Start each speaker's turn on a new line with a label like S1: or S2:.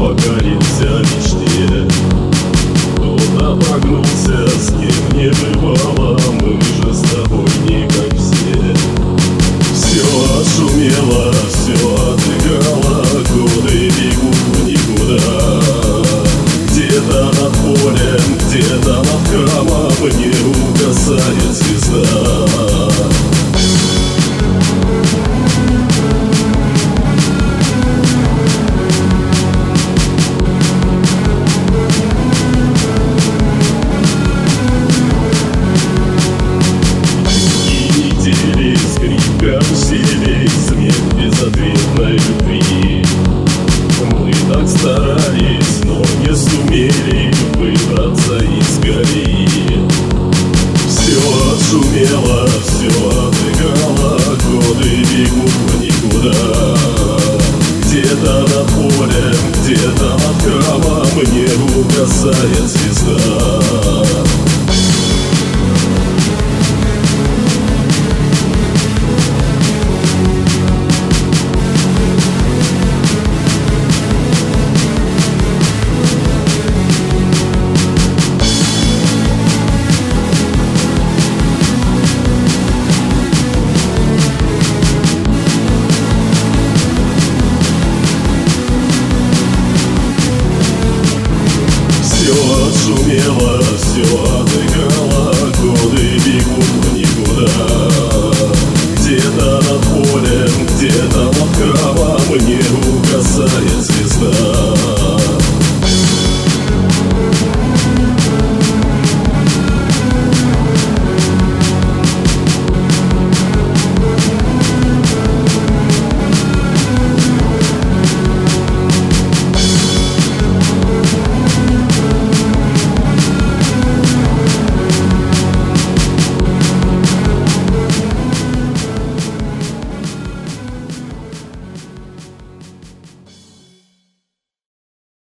S1: покорился мечте. Кто-то погнулся, с кем не бывало, мы же с тобой не как все. Все отшумело, все отыграло, годы бегут в никуда. Где-то над полем, где-то над храмом не угасает звезда. Каруселей, смех безответной любви. Мы так старались, но не сумели выбраться из колеи. Все отшумело, все отыграло, годы бегут в никуда. Где-то над полем, где-то над храмом не угасает звезда. Шумело, все отыграло, годы бегут в никуда. Где-то над полем, где-то над храмом не угасает звезда.